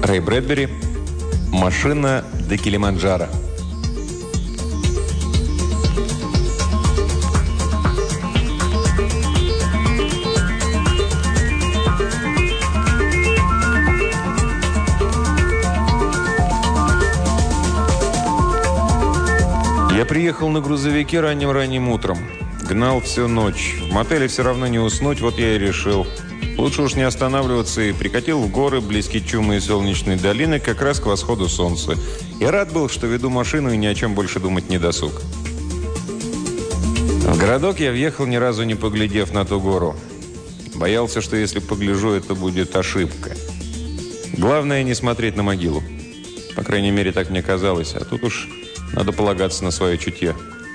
Рэй Брэдбери. Машина до Килиманджаро. Я приехал на грузовике ранним утром. Гнал всю ночь. В мотеле все равно не уснуть, вот я и решил. Лучше уж не останавливаться, и прикатил в горы, близкие чумы и солнечной долины, как раз к восходу солнца. Я рад был, что веду машину и ни о чем больше думать не досуг. В городок я въехал, ни разу не поглядев на ту гору. Боялся, что если погляжу, это будет ошибка. Главное, не смотреть на могилу. По крайней мере, так мне казалось. А тут уж надо полагаться на свое чутье.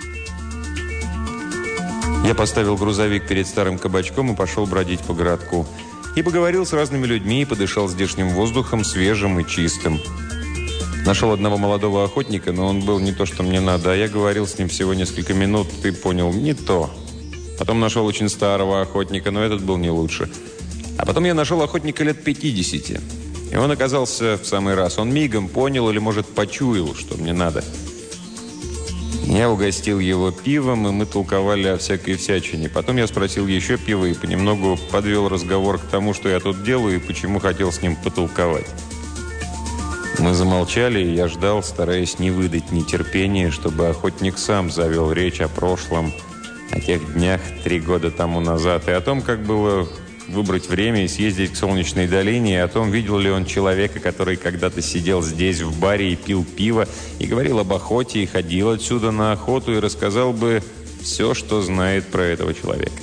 Я поставил грузовик перед старым кабачком и пошел бродить по городку. И поговорил с разными людьми, и подышал здешним воздухом, свежим и чистым. Нашел одного молодого охотника, но он был не то, что мне надо. А я говорил с ним всего несколько минут, и понял, не то. Потом нашел очень старого охотника, но этот был не лучше. А потом я нашел охотника лет 50. И он оказался в самый раз. Он мигом понял или, может, почуял, что мне надо. Я угостил его пивом, и мы толковали о всякой всячине. Потом я спросил еще пива и понемногу подвел разговор к тому, что я тут делаю и почему хотел с ним потолковать. Мы замолчали, и я ждал, стараясь не выдать нетерпения, чтобы охотник сам завел речь о прошлом, о тех днях 3 года тому назад, и о том, как было выбрать время и съездить к Солнечной долине, и о том, видел ли он человека, который когда-то сидел здесь в баре и пил пиво, и говорил об охоте, и ходил отсюда на охоту, и рассказал бы все, что знает про этого человека.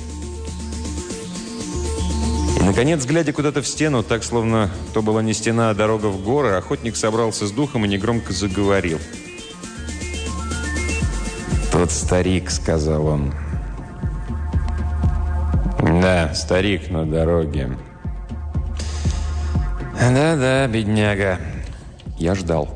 И, наконец, глядя куда-то в стену, так, словно то была не стена, а дорога в горы, охотник собрался с духом и негромко заговорил. «Тот старик», — сказал он. «Да, старик на дороге». «Да-да, бедняга». Я ждал.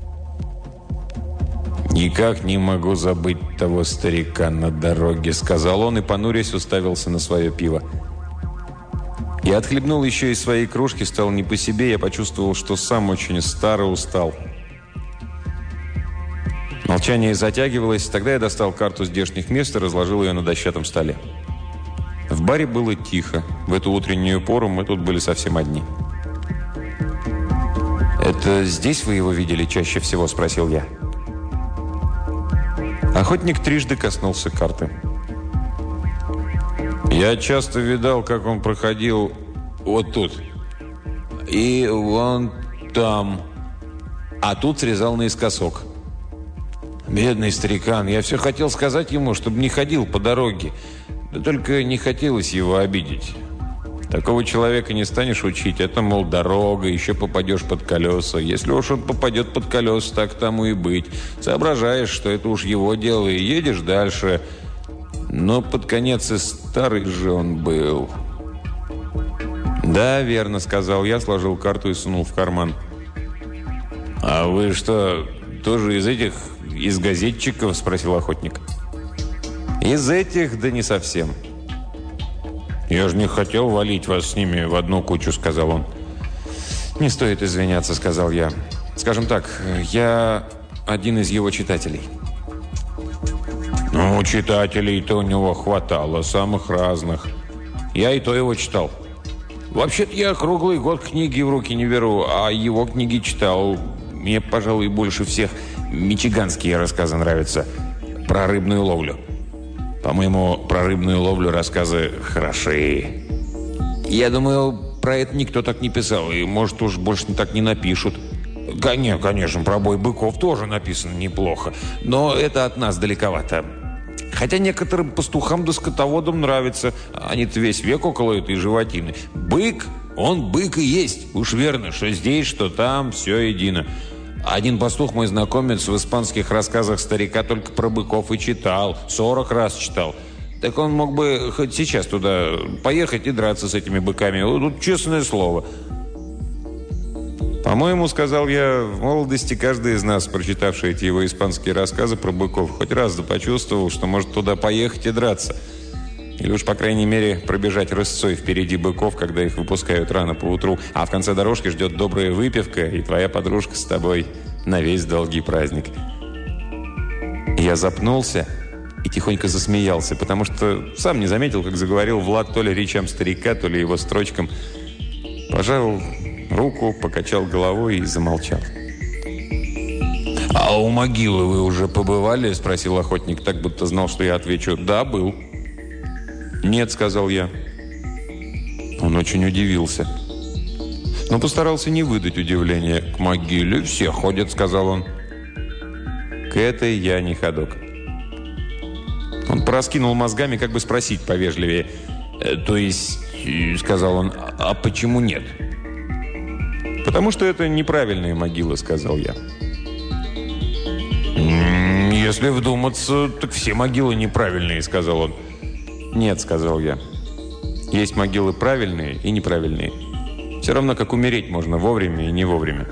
«Никак не могу забыть того старика на дороге», — сказал он и, понурясь, уставился на свое пиво. Я отхлебнул еще из своей кружки, стал не по себе, я почувствовал, что сам очень стар и устал. Молчание затягивалось, тогда я достал карту здешних мест и разложил ее на дощатом столе. В баре было тихо. В эту утреннюю пору мы тут были совсем одни. «Это здесь вы его видели чаще всего?» – спросил я. Охотник трижды коснулся карты. «Я часто видал, как он проходил вот тут. И вон там. А тут срезал наискосок. Бедный старикан. Я все хотел сказать ему, чтобы не ходил по дороге. Да только не хотелось его обидеть. Такого человека не станешь учить. Это, мол, дорога, еще попадешь под колеса. Если уж он попадет под колеса, так тому и быть. Соображаешь, что это уж его дело, и едешь дальше. Но под конец и старый же он был». «Да, верно», — сказал я, сложил карту и сунул в карман. «А вы что, тоже из газетчиков?» — спросил охотник. «Из этих, да не совсем». «Я же не хотел валить вас с ними в одну кучу», — сказал он. «Не стоит извиняться», — сказал я. «Скажем так, я один из его читателей». «Ну, читателей-то у него хватало, самых разных. Я и то его читал. Вообще-то я круглый год книги в руки не беру, а его книги читал. Мне, пожалуй, больше всех мичиганские рассказы нравятся. Про рыбную ловлю. По-моему, про рыбную ловлю рассказы хороши. Я думаю, про это никто так не писал, и, может, уж больше так не напишут. Конечно, про бой быков тоже написано неплохо, но это от нас далековато. Хотя некоторым пастухам да скотоводам нравится. Они-то весь век около этой животины. Бык, он бык и есть. Уж верно, что здесь, что там, все едино. Один пастух, мой знакомец, в испанских рассказах старика только про быков и читал. 40 раз читал. Так он мог бы хоть сейчас туда поехать и драться с этими быками. Тут честное слово. «По-моему, — сказал я, — в молодости каждый из нас, прочитавший эти его испанские рассказы про быков, хоть раз да почувствовал, что может туда поехать и драться. Или уж, по крайней мере, пробежать рысцой впереди быков, когда их выпускают рано поутру, а в конце дорожки ждет добрая выпивка, и твоя подружка с тобой на весь долгий праздник. Я запнулся и тихонько засмеялся, потому что сам не заметил, как заговорил Влад то ли речам старика, то ли его строчкам. Пожал руку, покачал головой и замолчал. «А у могилы вы уже побывали?» – спросил охотник, так будто знал, что я отвечу «да, был». «Нет», – сказал я. Он очень удивился, но постарался не выдать удивления. «К могиле все ходят», – сказал он. К этой я не ходок. Он пораскинул мозгами, как бы спросить повежливее. «То есть», – сказал он, – «а почему нет?» «Потому что это неправильные могилы», – сказал я. «Если вдуматься, так все могилы неправильные», – сказал он. «Нет», – сказал я. «Есть могилы правильные и неправильные. Все равно, как умереть можно вовремя и не вовремя».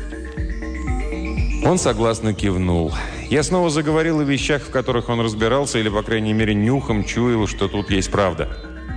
Он согласно кивнул. Я снова заговорил о вещах, в которых он разбирался, или, по крайней мере, нюхом чуял, что тут есть правда.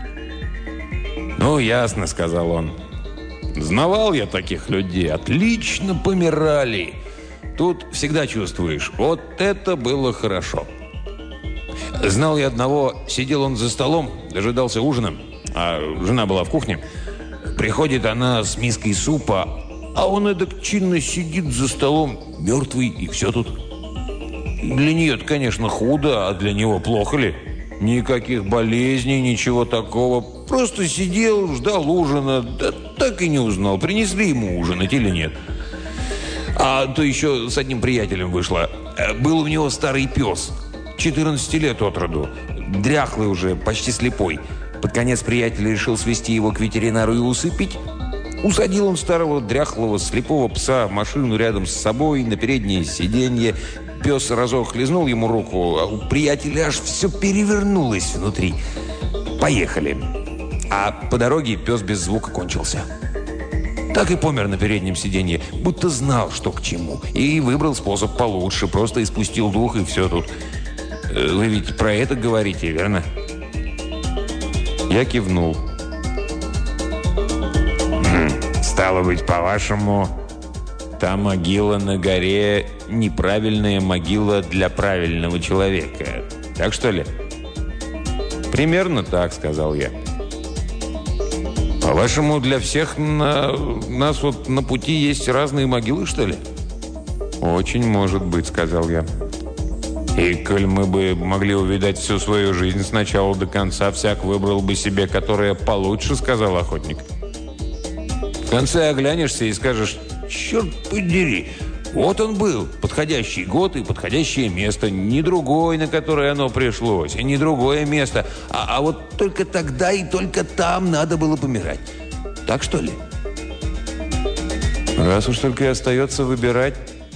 «Ну, ясно», – сказал он. «Знавал я таких людей. Отлично помирали. Тут всегда чувствуешь, вот это было хорошо». Знал я одного, сидел он за столом, дожидался ужина, а жена была в кухне. Приходит она с миской супа, а он эдак чинно сидит за столом, мертвый, и все тут. Для нее-то, конечно, худо, а для него плохо ли? Никаких болезней, ничего такого. Просто сидел, ждал ужина, да так и не узнал, принесли ему ужинать или нет. А то еще с одним приятелем вышло. Был у него старый пес, 14 лет от роду, дряхлый уже, почти слепой. Под конец приятель решил свести его к ветеринару и усыпить. Усадил он старого дряхлого слепого пса в машину рядом с собой на переднее сиденье. Пес разок хлезнул ему руку, а у приятеля аж все перевернулось внутри. Поехали. А по дороге пес без звука кончился. Так и помер на переднем сиденье, будто знал, что к чему. И выбрал способ получше, просто испустил дух, и все тут. Вы ведь про это говорите, верно? Я кивнул. Стало быть, по-вашему, та могила на горе – неправильная могила для правильного человека. Так что ли? Примерно так, сказал я. По-вашему, для всех нас вот на пути есть разные могилы, что ли? Очень может быть, сказал я. И коль мы бы могли увидать всю свою жизнь с начала до конца, всяк выбрал бы себе, которая получше, сказал охотник. В конце оглянешься и скажешь: черт подери, вот он был, подходящий год и подходящее место, не другой, на которое оно пришлось, и не другое место, а вот только тогда и только там надо было помирать. Так что ли? Раз уж только и остается выбирать,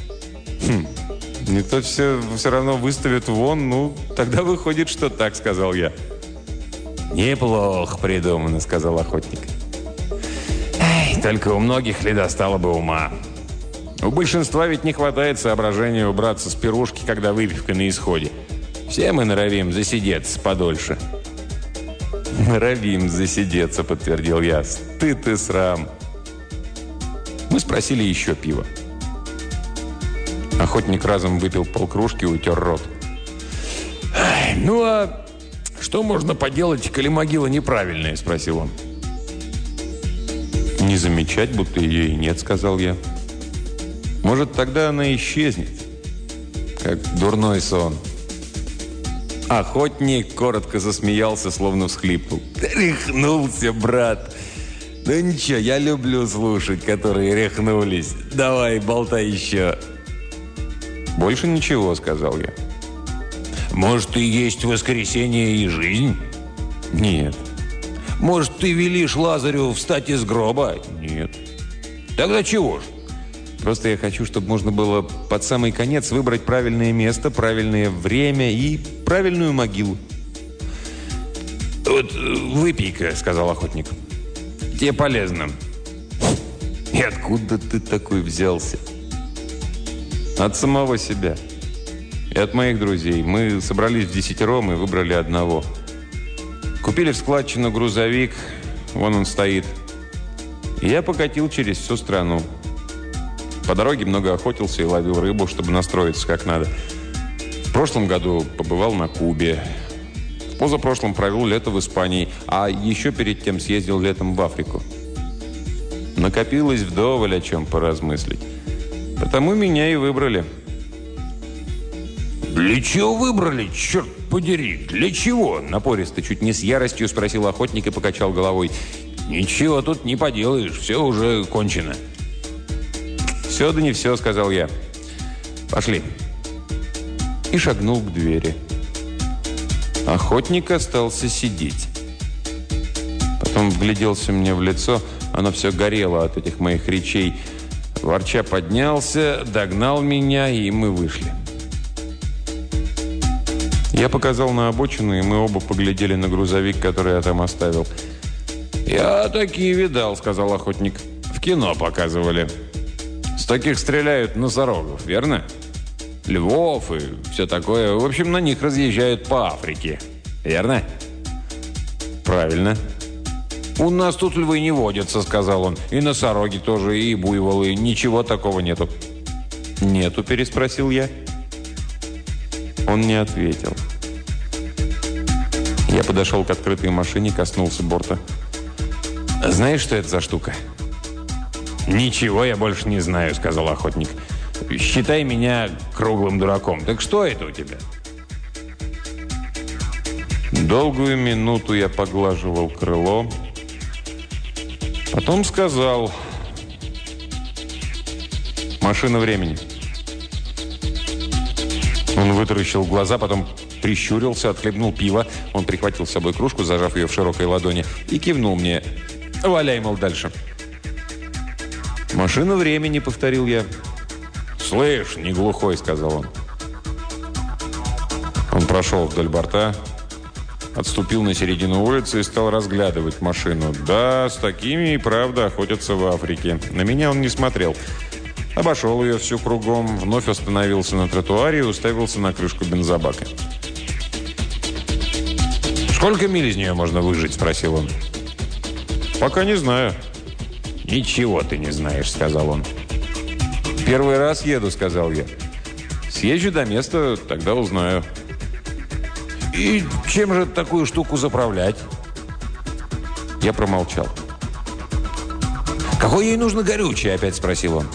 не то все равно выставят вон, ну, тогда выходит, что так, сказал я. Неплохо придумано, сказал охотник. Только у многих ли достало бы ума. У большинства ведь не хватает соображения убраться с пирушки, когда выпивка на исходе. Все мы норовим засидеться подольше. «Норовим засидеться», — подтвердил я. «Стыд и срам». Мы спросили еще пива. Охотник разом выпил полкружки и утер рот. «Ну а что можно поделать, коли могила неправильная?» — спросил он. «Не замечать, будто ее и нет», — сказал я. «Может, тогда она исчезнет, как дурной сон». Охотник коротко засмеялся, словно всхлипнул. «Рехнулся, брат! Ну ничего, я люблю слушать, которые рехнулись. Давай, болтай еще». «Больше ничего», — сказал я. «Может, и есть воскресенье и жизнь?» «Нет». «Может, ты велишь Лазарю встать из гроба?» «Нет». «Тогда чего ж?» «Просто я хочу, чтобы можно было под самый конец выбрать правильное место, правильное время и правильную могилу». «Вот выпей-ка», — сказал охотник. «Тебе полезно». «И откуда ты такой взялся?» «От самого себя. И от моих друзей. Мы собрались вдесятером и выбрали одного». Купили в складчину грузовик, вон он стоит. И я покатил через всю страну. По дороге много охотился и ловил рыбу, чтобы настроиться как надо. В прошлом году побывал на Кубе. В позапрошлом провел лето в Испании, а еще перед тем съездил летом в Африку. Накопилось вдоволь о чем поразмыслить. Потому меня и выбрали. «Для чего выбрали, черт подери? Для чего?» Напористо, чуть не с яростью спросил охотник и покачал головой. «Ничего тут не поделаешь, все уже кончено». «Все да не все», — сказал я. «Пошли». И шагнул к двери. Охотник остался сидеть. Потом вгляделся мне в лицо. Оно все горело от этих моих речей. Ворча поднялся, догнал меня, и мы вышли. Я показал на обочину, и мы оба поглядели на грузовик, который я там оставил. «Я такие видал», — сказал охотник. «В кино показывали. С таких стреляют носорогов, верно? Львов и все такое. В общем, на них разъезжают по Африке. Верно?» «Правильно». «У нас тут львы не водятся», — сказал он. «И носороги тоже, и буйволы. Ничего такого нету». «Нету?» – переспросил я. Он не ответил. Я подошел к открытой машине, коснулся борта. «Знаешь, что это за штука?» «Ничего я больше не знаю», — сказал охотник. «Считай меня круглым дураком. Так что это у тебя?» Долгую минуту я поглаживал крыло. Потом сказал: «Машина времени». Он вытаращил глаза, потом прищурился, отхлебнул пиво. Он прихватил с собой кружку, зажав ее в широкой ладони, и кивнул мне. «Валяй, мол, дальше». «Машина времени», — повторил я. «Слышь, не глухой», — сказал он. Он прошел вдоль борта, отступил на середину улицы и стал разглядывать машину. Да, с такими и правда охотятся в Африке. На меня он не смотрел. Обошел ее всю кругом, вновь остановился на тротуаре и уставился на крышку бензобака. «Сколько миль из нее можно выжить?» – спросил он. «Пока не знаю». «Ничего ты не знаешь», – сказал он. «Первый раз еду», – сказал я. «Съезжу до места, тогда узнаю». «И чем же такую штуку заправлять?» Я промолчал. «Какое ей нужно горючее?» – опять спросил он.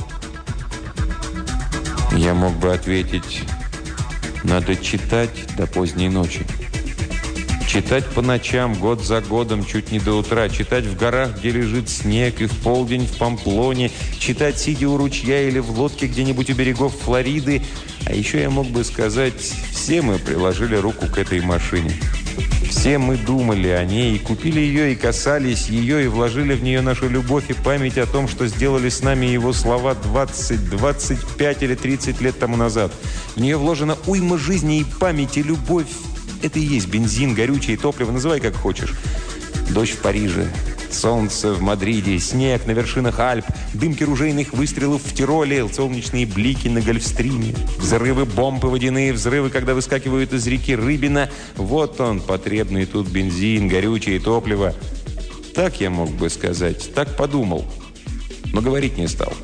Я мог бы ответить: надо читать до поздней ночи. Читать по ночам, год за годом, чуть не до утра. Читать в горах, где лежит снег, и в полдень в Памплоне. Читать, сидя у ручья или в лодке где-нибудь у берегов Флориды. А еще я мог бы сказать: все мы приложили руку к этой машине. Все мы думали о ней, и купили ее, и касались ее, и вложили в нее нашу любовь и память о том, что сделали с нами его слова 20, 25 или 30 лет тому назад. В нее вложена уйма жизни и памяти, любовь. Это и есть бензин, горючее, топливо, называй как хочешь. Дождь в Париже, солнце в Мадриде, снег на вершинах Альп, дымки ружейных выстрелов в Тироле, солнечные блики на Гольфстриме, взрывы бомб и водяные взрывы, когда выскакивают из реки Рыбина. Вот он, потребный тут бензин, горючее, топливо. Так я мог бы сказать, так подумал, но говорить не стал.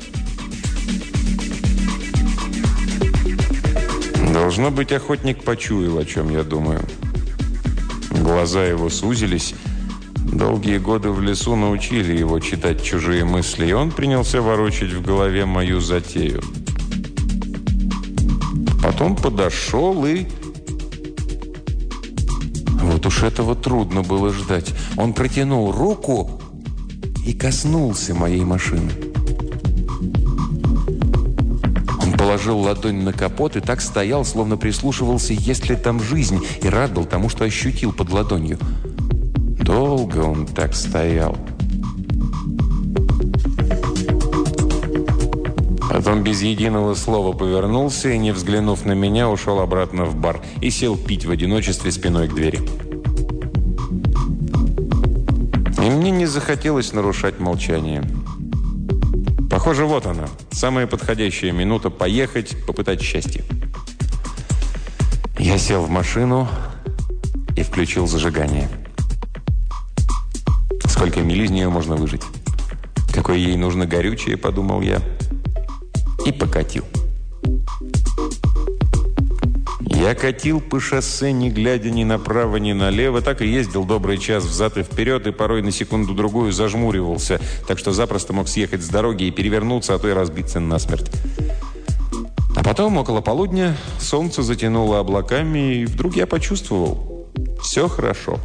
Должно быть, охотник почуял, о чем я думаю. Глаза его сузились. Долгие годы в лесу научили его читать чужие мысли, и он принялся ворочать в голове мою затею. Потом подошел и... Вот уж этого трудно было ждать. Он протянул руку и коснулся моей машины. Положил ладонь на капот и так стоял, словно прислушивался, есть ли там жизнь, и рад был тому, что ощутил под ладонью. Долго он так стоял. Потом без единого слова повернулся и, не взглянув на меня, ушел обратно в бар и сел пить в одиночестве спиной к двери. И мне не захотелось нарушать молчание. Похоже, вот она, самая подходящая минута поехать, попытать счастье. Я сел в машину и включил зажигание. Сколько миль из нее можно выжить? Какое ей нужно горючее, подумал я. И покатил. Я катил по шоссе, не глядя ни направо, ни налево. Так и ездил добрый час взад и вперед, и порой на секунду-другую зажмуривался, так что запросто мог съехать с дороги и перевернуться, а то и разбиться насмерть. А потом, около полудня, солнце затянуло облаками, и вдруг я почувствовал – все хорошо.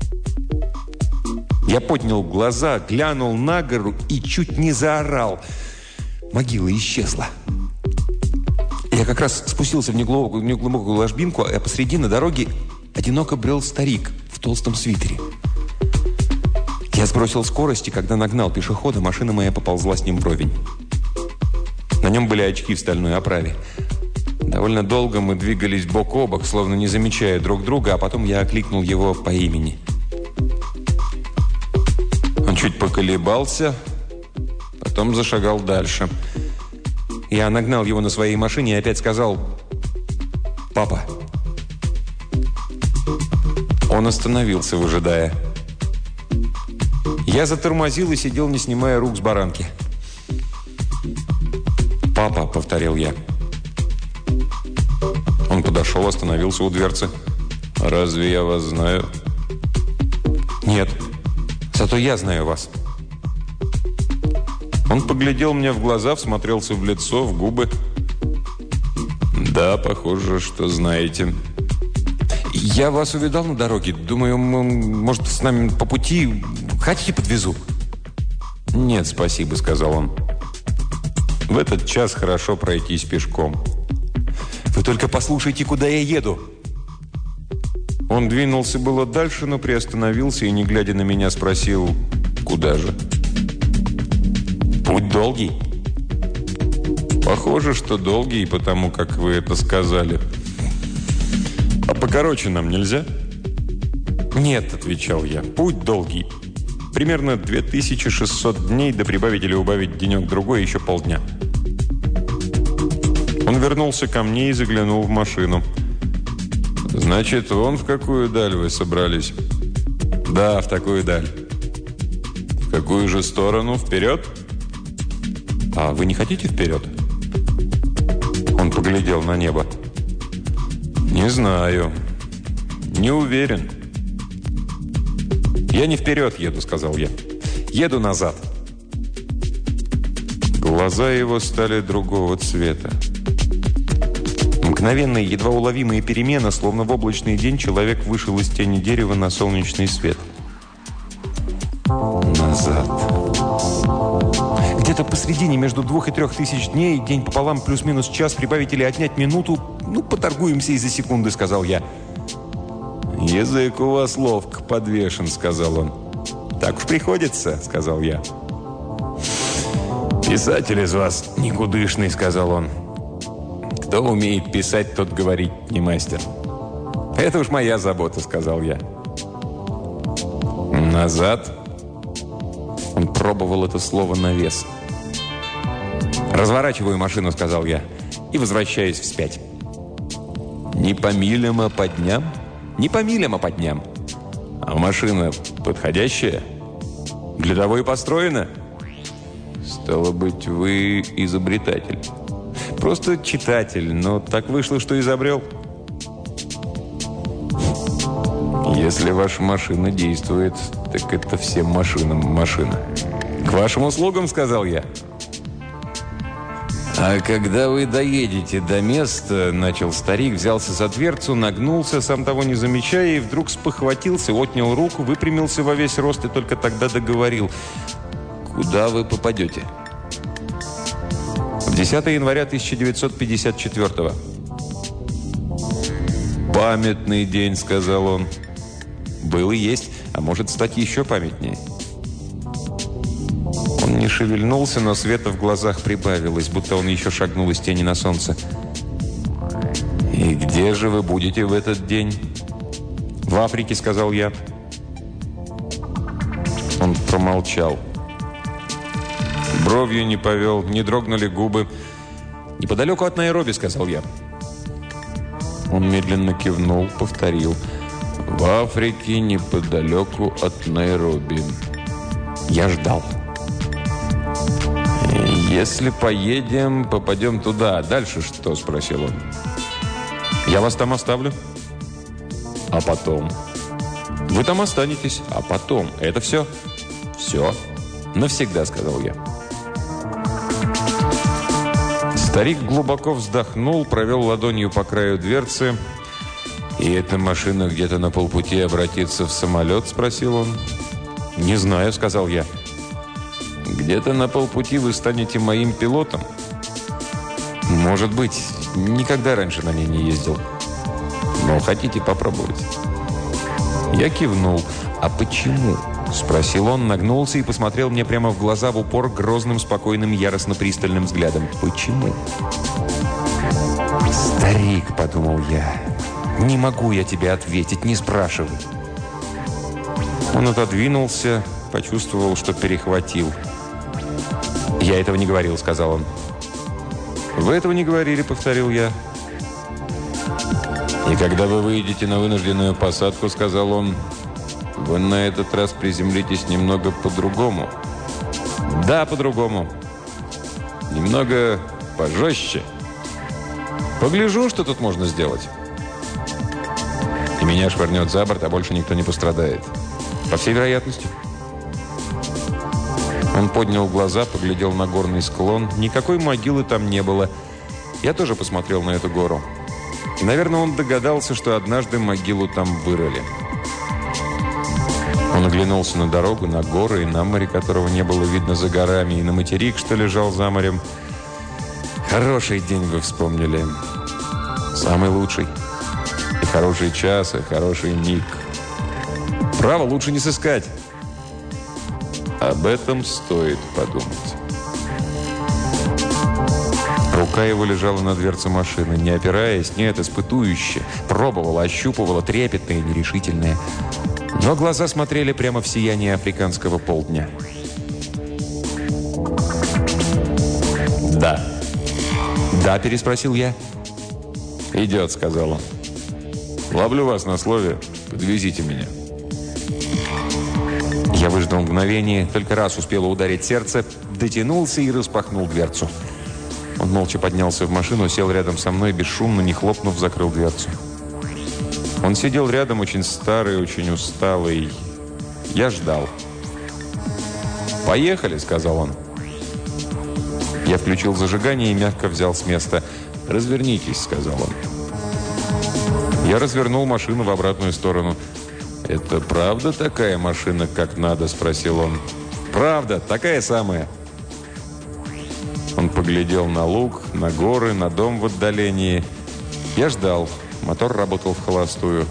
Я поднял глаза, глянул на гору и чуть не заорал. Могила исчезла. Я как раз спустился в неглубокую ложбинку, а посреди на дороге одиноко брел старик в толстом свитере. Я сбросил скорость, и когда нагнал пешехода, машина моя поползла с ним вровень. На нем были очки в стальной оправе. Довольно долго мы двигались бок о бок, словно не замечая друг друга, а потом я окликнул его по имени. Он чуть поколебался, потом зашагал дальше. Я нагнал его на своей машине и опять сказал: «Папа». Он остановился, выжидая. Я затормозил и сидел, не снимая рук с баранки. «Папа», — повторил я. Он подошел, остановился у дверцы. «Разве я вас знаю?» «Нет, зато я знаю вас». Он поглядел мне в глаза, всмотрелся в лицо, в губы. «Да, похоже, что знаете». «Я вас увидал на дороге. Думаю, может, с нами по пути. Хотите, подвезу?» «Нет, спасибо», — сказал он. «В этот час хорошо пройтись пешком». «Вы только послушайте, куда я еду». Он двинулся было дальше, но приостановился и, не глядя на меня, спросил: «Куда же?» «Путь долгий». «Похоже, что долгий, потому как вы это сказали. А покороче нам нельзя?» «Нет», — отвечал я, — «путь долгий. Примерно 2600 дней, да прибавить или убавить денек-другой еще полдня». Он вернулся ко мне и заглянул в машину. «Значит, вон в какую даль вы собрались?» «Да, в такую даль». «В какую же сторону? Вперед?» «А вы не хотите вперед?» Он поглядел на небо. «Не знаю. Не уверен». «Я не вперед еду», — сказал я. «Еду назад». Глаза его стали другого цвета. Мгновенная, едва уловимая перемена, словно в облачный день человек вышел из тени дерева на солнечный свет. Назад. Где-то посредине между 2 и 3 тысяч дней, день пополам плюс-минус час, прибавить или отнять минуту, поторгуемся из-за секунды, сказал я. «Язык у вас ловко подвешен», — сказал он. «Так уж приходится», — сказал я. «Писатель из вас никудышный», — сказал он. «Кто умеет писать, тот говорить не мастер». «Это уж моя забота», — сказал я. «Назад». Он пробовал это слово на вес. «Разворачиваю машину», — сказал я, — «и возвращаюсь вспять». «Не по милям, а по дням?» «Не по милям, а по дням». «А машина подходящая? Для того и построена?» «Стало быть, вы изобретатель». «Просто читатель, но так вышло, что изобрел». «Если ваша машина действует, так это всем машинам машина». «К вашим услугам», — сказал я. «А когда вы доедете до места», — начал старик, взялся за дверцу, нагнулся, сам того не замечая, и вдруг спохватился, отнял руку, выпрямился во весь рост и только тогда договорил: «Куда вы попадете?» В 10 января 1954-го. «Памятный день», — сказал он. «Был и есть, а может стать еще памятнее». Он не шевельнулся, но света в глазах прибавилось, будто он еще шагнул из тени на солнце. «И где же вы будете в этот день?» «В Африке», — сказал я. Он промолчал. Бровью не повел, не дрогнули губы. «Неподалеку от Найроби», — сказал я. Он медленно кивнул, повторил: «В Африке, неподалеку от Найроби». Я ждал. «Если поедем, попадем туда. Дальше что?» – спросил он. «Я вас там оставлю». «А потом?» «Вы там останетесь. А потом?» «Это все?» «Все. Навсегда», – сказал я. Старик глубоко вздохнул, провел ладонью по краю дверцы. «И эта машина где-то на полпути обратится в самолет?» – спросил он. «Не знаю», – сказал я. «Где-то на полпути вы станете моим пилотом?» «Может быть. Никогда раньше на ней не ездил. Но хотите попробовать?» Я кивнул. «А почему?» – спросил он, нагнулся и посмотрел мне прямо в глаза в упор грозным, спокойным, яростно-пристальным взглядом. «Почему?» «Старик», – подумал я, – «не могу я тебе ответить, не спрашивай». Он отодвинулся, почувствовал, что перехватил. «Я этого не говорил», – сказал он. «Вы этого не говорили», – повторил я. «И когда вы выйдете на вынужденную посадку, — сказал он, — вы на этот раз приземлитесь немного по-другому». «Да, по-другому. Немного пожестче. Погляжу, что тут можно сделать. И меня швырнет за борт, а больше никто не пострадает. По всей вероятности». Он поднял глаза, поглядел на горный склон. Никакой могилы там не было. Я тоже посмотрел на эту гору. И, наверное, он догадался, что однажды могилу там вырыли. Он оглянулся на дорогу, на горы и на море, которого не было видно за горами, и на материк, что лежал за морем. «Хороший день вы вспомнили. Самый лучший. И хороший час, и хороший миг. Право, лучше не сыскать. Об этом стоит подумать». Рука его лежала на дверце машины, не опираясь, нет, испытующе. Пробовала, ощупывала, трепетная и нерешительная. Но глаза смотрели прямо в сияние африканского полдня. «Да». «Да», – переспросил я. «Идет», – сказал он. «Ловлю вас на слове. Подвезите меня». Я выждал мгновение, только раз успело ударить сердце, дотянулся и распахнул дверцу. Он молча поднялся в машину, сел рядом со мной, бесшумно, не хлопнув, закрыл дверцу. Он сидел рядом, очень старый, очень усталый. Я ждал. «Поехали», — сказал он. Я включил зажигание и мягко взял с места. «Развернитесь», — сказал он. Я развернул машину в обратную сторону. «Это правда такая машина, как надо?» – спросил он. «Правда, такая самая». Он поглядел на луг, на горы, на дом в отдалении. Я ждал. Мотор работал в холостую.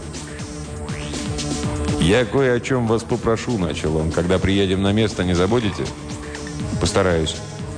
«Я кое о чем вас попрошу», – начал он. «Когда приедем на место, не забудете?» «Постараюсь».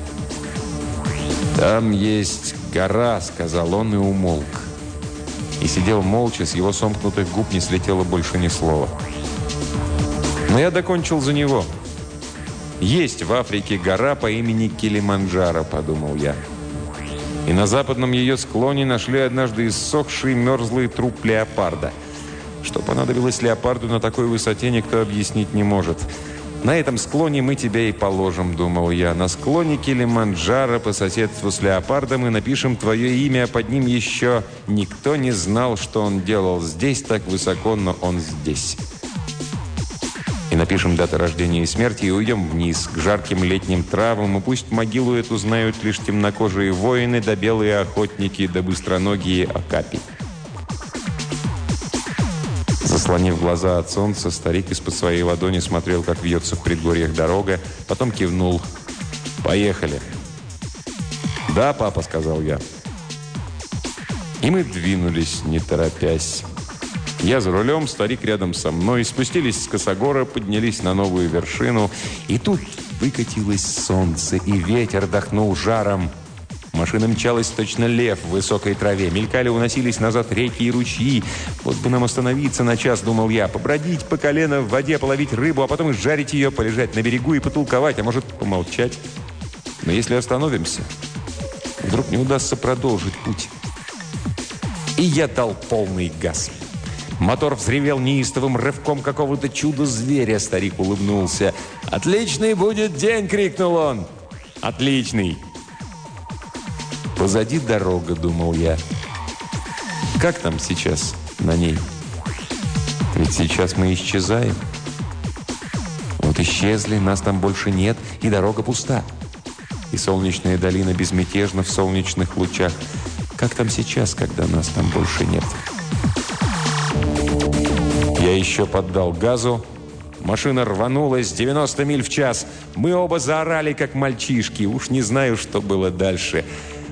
«Там есть гора», – сказал он и умолк. И сидел молча, с его сомкнутых губ не слетело больше ни слова. Но я докончил за него. «Есть в Африке гора по имени Килиманджаро», – подумал я. И на западном ее склоне нашли однажды иссохший мерзлый труп леопарда. Что понадобилось леопарду на такой высоте, никто объяснить не может. «На этом склоне мы тебя и положим», – думал я. «На склоне Килиманджаро по соседству с леопардом и напишем твое имя, а под ним еще никто не знал, что он делал здесь так высоко, но он здесь». И напишем даты рождения и смерти, и уйдем вниз, к жарким летним травам, и пусть могилу эту знают лишь темнокожие воины, да белые охотники, да быстроногие окапи. Заслонив глаза от солнца, старик из-под своей ладони смотрел, как вьется в предгорьях дорога, потом кивнул. «Поехали». «Да, папа», — сказал я. И мы двинулись, не торопясь. Я за рулем, старик рядом со мной, спустились с косогора, поднялись на новую вершину, и тут выкатилось солнце, и ветер дохнул жаром. Машина мчалась точно лев в высокой траве. Мелькали, уносились назад реки и ручьи. Вот бы нам остановиться на час, думал я, побродить по колено в воде, половить рыбу, а потом изжарить ее, полежать на берегу и потолковать, а может, помолчать. Но если остановимся, вдруг не удастся продолжить путь. И я дал полный газ. Мотор взревел неистовым рывком какого-то чудо-зверя. Старик улыбнулся. «Отличный будет день!» — крикнул он. «Отличный!» «Позади дорога», — думал я. «Как там сейчас на ней? Ведь сейчас мы исчезаем. Вот исчезли, нас там больше нет, и дорога пуста. И солнечная долина безмятежна в солнечных лучах. Как там сейчас, когда нас там больше нет?» Я еще поддал газу. Машина рванулась 90 миль в час. Мы оба заорали, как мальчишки. Уж не знаю, что было дальше.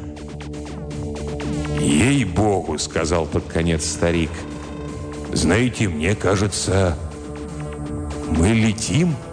«Ей-богу», — сказал под конец старик. «Знаете, мне кажется, мы летим».